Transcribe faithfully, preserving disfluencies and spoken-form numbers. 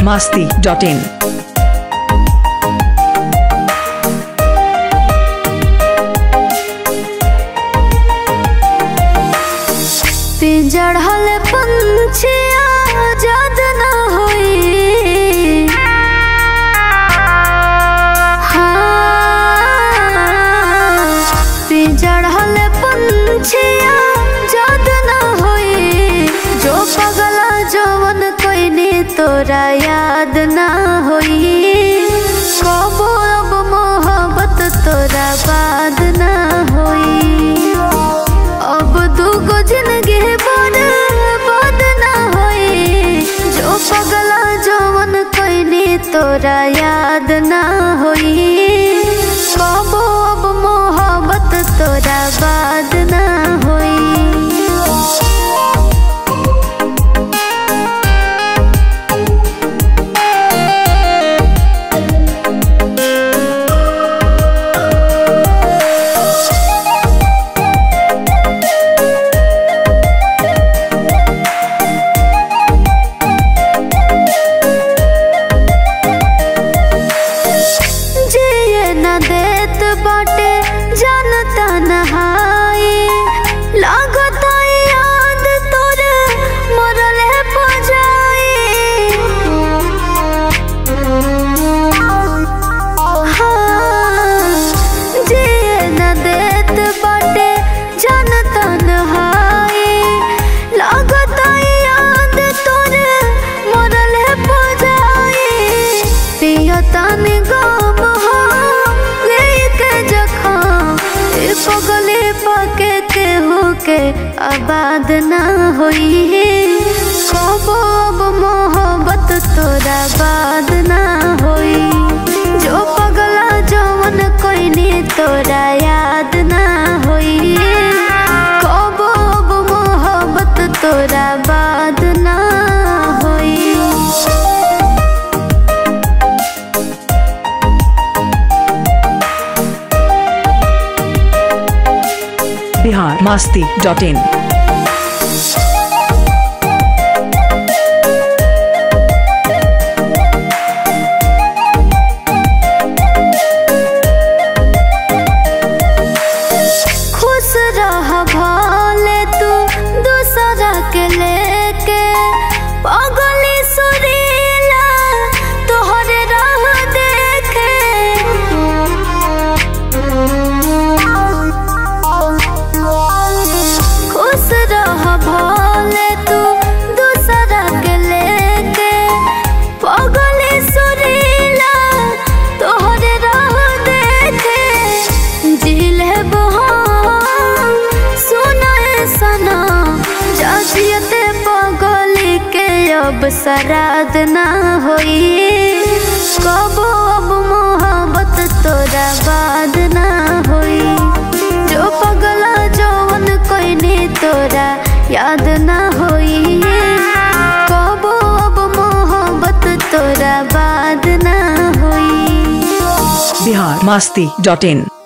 masti dot in. पिंजड़ल पंछिया जद न होई, हाँ पिंजड़ल पंछिया जद न होई, जो पगला जवन कोई ने तोरा याद न होई, कबो अब मोहब्बत तोरा बाद न होई, अब दुगो जिंदगी बर्बाद न होई, जो पगला जवन कोई ने तोरा याद न होई, कबो अब मोहब्बत तोरा बाद न होई। देत बाटे जानता नहाई, लागता याद तोरे मरल है पजाई, हाँ जिए न देत बाटे जानता नहाई, लागता याद तोरे मरल है पजाई, पियता निगम पगले पाके केहू के आबाद न होई, कबो अब मोहब्बत तोरा बाद न होई, जो पगला जवन कोई ने तोरा याद न होई, कबो अब मोहब्बत तोरा बाद न होई। Bihar masti dot in. खुश रह भले तू दूसरा के लेके, पगली सुरीला तोहरे राह देखे, खुश रह भले तू दूसरा के लेके, पगली सुरीला तोहरे राह देखे, जिल है सना जाजियते पगली के अब सराद न होई, कबो अब मोहब्बत तोरा बाद न होई, जो पगला जवन कोई ने तोरा याद न होई, कबो अब मोहब्बत तोरा बाद न होई। Bihar masti dot in.